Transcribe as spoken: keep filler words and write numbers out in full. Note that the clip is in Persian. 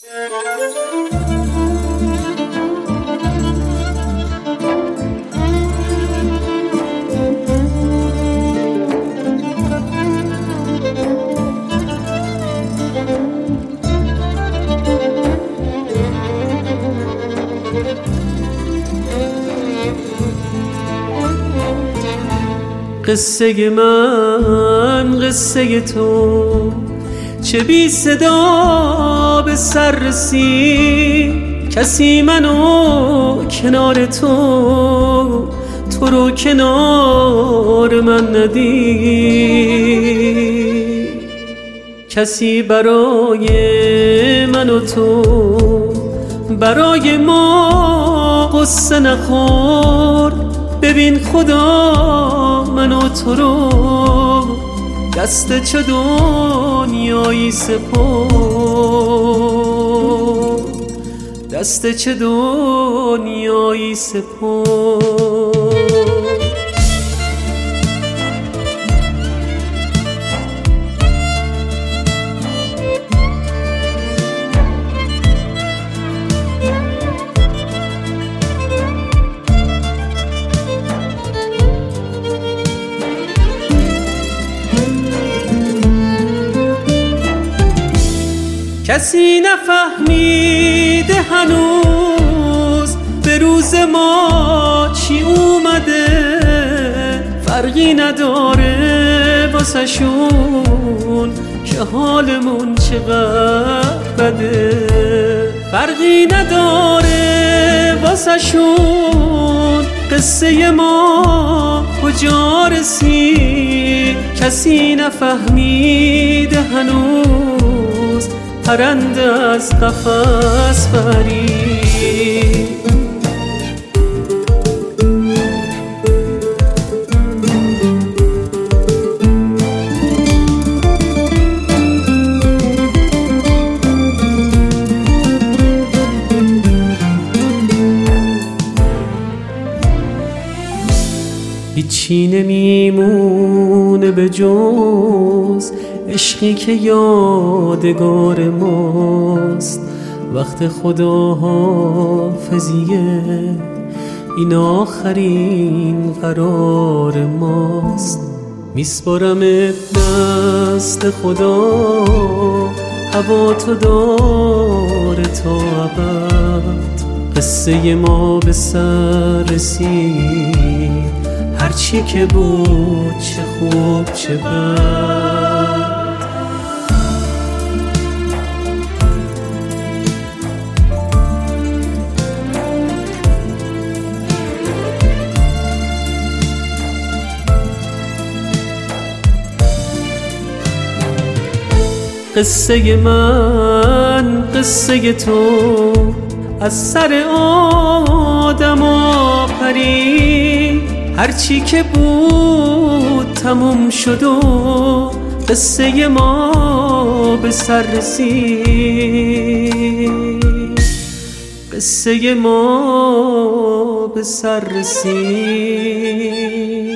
قصه من قصه تو، چه بی صدا به سر رسید. کسی منو کنار تو، تو رو کنار من ندید. کسی برای من و تو، برای ما قصه نخورد. ببین خدا من و تو رو دست چه دنیایی سپرد، دست چه دنیایی سپرد. کسی نفهمیده هنوز به روز ما چی اومده. فرقی نداره واسه شون که حالمون چقدر بده. فرقی نداره واسه شون قصه ما کجا رسید. کسی نفهمیده هنوز پرنده از قفس پرید. هیچی نمیمونه به جز عشقی که یادگار ماست. وقت خداحافظیه، این آخرین قرار ماست. میسپارمت دست خدا، هوا تو داره تا ابد. قصه ما به سر رسید، هرچی که بود چه خوب چه بد. قصه من قصه تو، از سر آدم آفرید. هرچی که بود تموم شد و قصه ما به سر رسید. قصه ما به سر رسید.